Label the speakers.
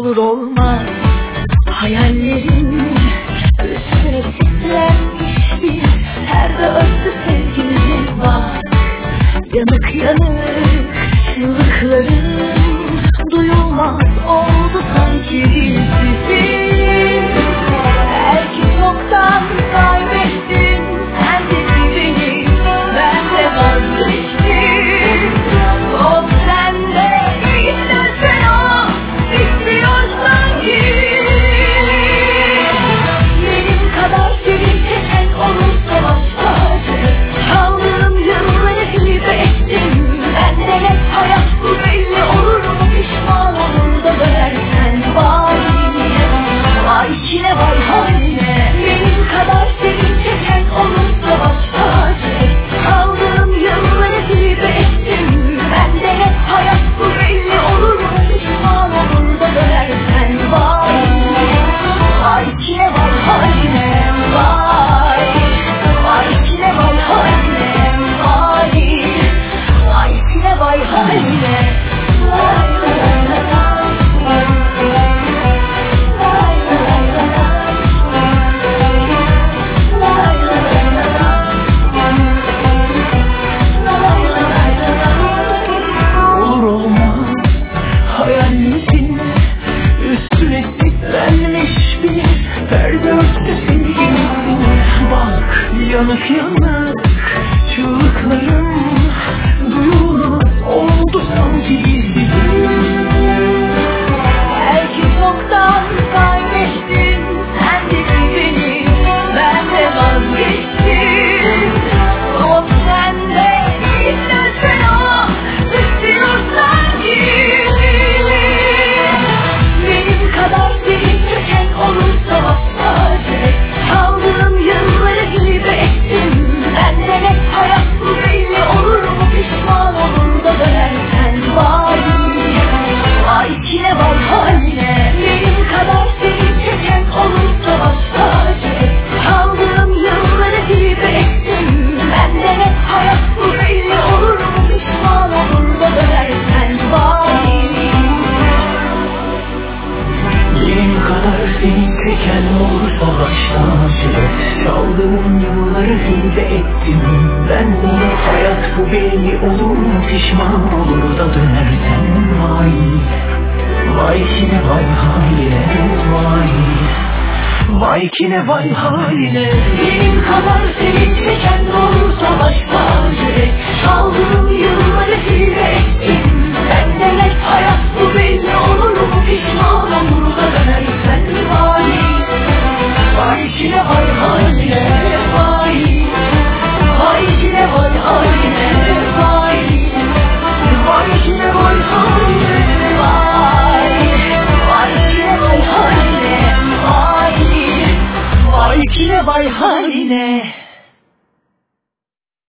Speaker 1: olur olmaz hayallerin üstüne titrenmiş bir perde örtü sevgimiz var. Yanık yanık çığlıkların duyulmaz oldu sanki dilsizin. Belki çoktan kaybettin sen de beni, ben de vazgeçtim. O sende istersen o istiyorsan git. Benim kadar seni çeken olursa başlardı. Çaldığım yılları hibe ettim. Benden hep hayat bu belli olur mu, pişman olur da dönersen vay. Vay kine vay haline. Benim kadar seni çeken olursa başlardı. Çaldığım yılları hibe ettim. Benden hep hayat bu belli olur mu, pişman olur da dönersen vay. Vay kine vay haline. Vay. Vay kine vay haline. Vay. Vay kine vay haline. Vay lay lay lay. Vay lay lay lay. Vay lay lay lay. Olur olmaz hayalimizin üstüne titrenmiş bir perde örtü sevgimizin. Bak yanık yanık çığlıklarım duyulmaz oldu sanki bizim. Belki çoktan kaybettin sen de beni, ben de vazgeçtim. O sende istersen o istiyorsan git. Benim kadar seni çeken olursa başlardı. Çaldığım yılları hibe ettim. Benden hep hayat bu belli olur mu, pişman olur da dönersen vay. Vay kine vay haline. Benim kadar seni çeken olursa başlardı. Çaldığım yılları hibe ettim. Benden hep hayat bu belli olur mu, pişman olur da dönersen vay.
Speaker 2: Benim kadar seni çeken olursa başlardı. Çaldığım yılları hibe ettim. Benden hep hayat bu belli olur mu, pişman olur da dönersen vay. Vay kine vay haline. Vay. Vay kine vay haline.
Speaker 1: Benim kadar seni çeken olursa başlardı. Çaldığım yılları hibe ettim. Benden hep hayat bu belli olur mu, pişman olur da dönersen vay. Vay kine vay haline.